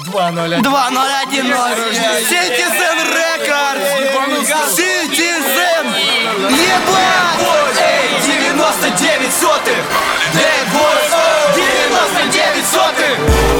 2010 Citizen Records. Citizen. Ебать. Эй, 99 сотых. Dead Boys, 99 сотых.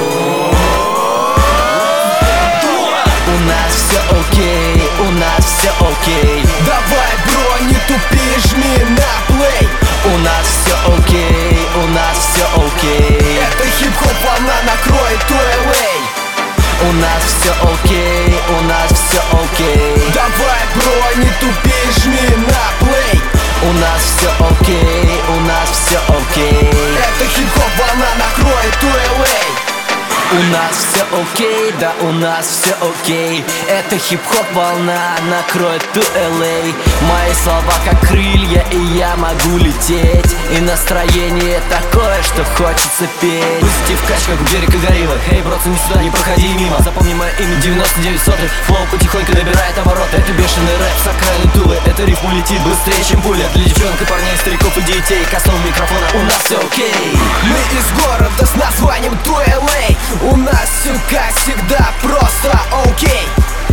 У нас все окей, у нас все окей. Давай, бро, не тупи, жми на плей. У нас все окей, у нас все окей. Это хип-хоп волна накроет твой LA. У нас все окей, у нас все окей. Давай, бро, не тупи, жми на плей. У нас все окей, у нас все окей. Это хип-хоп волна накроет твой LA. У нас все окей, да у нас все окей. Это хип-хоп волна накроет ту LA. Мои слова как крылья, и я могу лететь. И настроение такое, что хочется петь. Пусти в кач, как у берега горилла. Эй, бро, не сюда, не проходи мимо. Запомни мое имя 99 сотых. Флоу потихоньку набирает обороты. Это бешеный рэп с окраины Тулы. Это рифм улетит быстрее, чем пуля. Для девчонок и парней, стариков и детей. Косом микрофона, у нас все окей. Мы из города с названием Туэлэй. У нас все как всегда просто окей.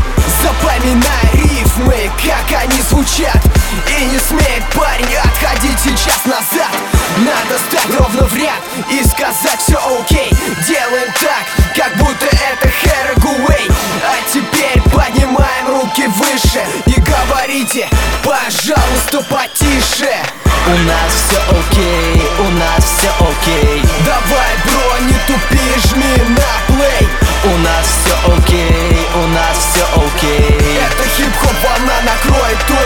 Запоминай рифмы, как они звучат. И не смей, парень, отходить сейчас назад. Надо стать ровно в ряд и сказать все окей. Делаем так, как будто это Хэрригуэй. А теперь поднимаем руки выше и говорите, пожалуйста, потише. У нас все окей, у нас все окей. Давай, бро, не тупи, жми на плей. У нас все окей, у нас все окей. Это хип-хоп волна накроет твой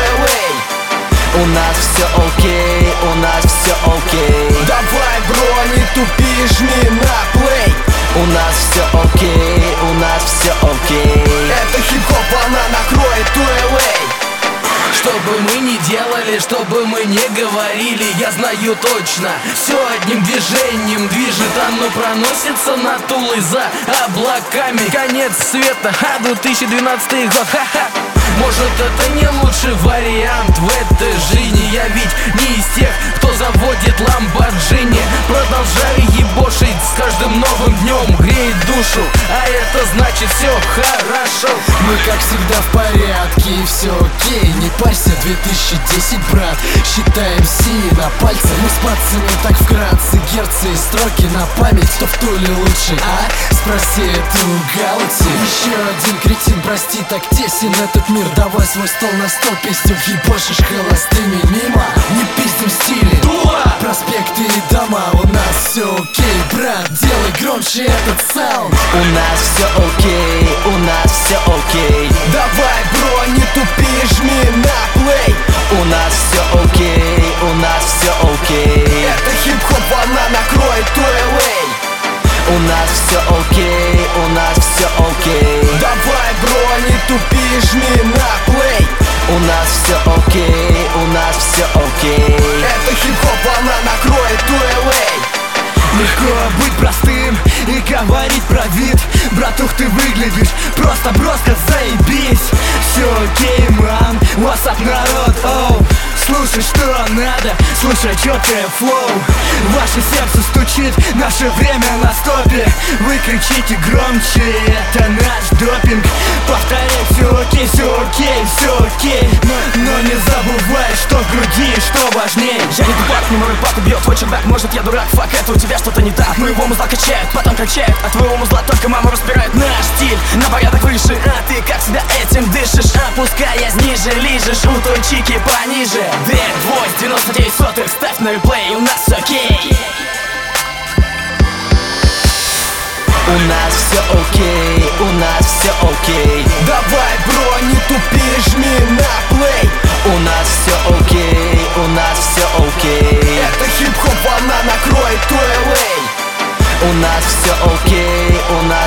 LA. У нас все окей, у нас все окей. Давай, бро, не тупи, жми на плей. У нас все окей, у нас все окей. Это хип-хоп волна накроет твой LA. Что бы мы ни делали, что бы мы ни говорили, я знаю точно, все одним движением движет. Оно проносится над Тулой за облаками. Конец света, 2012 год, ха-ха. Может, это не лучший вариант в этой жизни. Я ведь не из тех, кто заводит ламборджини. Продолжаю ебошить с каждым новым днем, греет душу, а это значит все хорошо. Мы как всегда в порядке и все окей. Не парься, 2010, брат. Считаем си на пальце. Мы с пацанами так вкратце. Герцы и строки на память. Кто в Туле лучше, а? Спроси эту галакси. Еще один кретин, прости, так тесен этот мир. Давай свой стол на стол, песню ебошишь холостыми мимо. Не пиздим в стиле проспекты и дома. У нас все окей, брат. Делай громче этот саунд. У нас все окей, у нас все окей. Давай, бро, не тупи, жми на плей. У нас все окей, у нас все окей. Это хип-хоп волна накроет твой LA. У нас все окей, у нас все окей. Давай, бро, не тупи, жми на плей. У нас все окей, у нас все окей. Это хип-хоп волна накроет твой LA. Легко быть простым и говорить про вид. Братух, ты выглядишь просто броско, заебись. Все окей, ман, what's up, народ, оу. Слушай, что надо, слушай четкое флоу. Ваше сердце стучит, наше время на стопе. Вы кричите громче, это наш допинг. Повторяй, все окей, все окей, все окей. Но не забывай, что в груди, что важней. Я не дурак, не мой пап убьет твой чердак. Может, я дурак, фак, это у тебя что-то не так. Моего музла качают, потом кричают. От твоего музла только мама распирает. Наш стиль на порядок выше, а ты как всегда этим дышишь. Опускаясь ниже, лижешь у той чики пониже. Dead Boys, 99 сотых, ставь на реплей, у нас окей. У нас все окей, у нас все окей. Давай, бро, не тупи, жми на плей. У нас все окей, у нас все окей. Это хип-хоп волна накроет твой LA. У нас все окей, у нас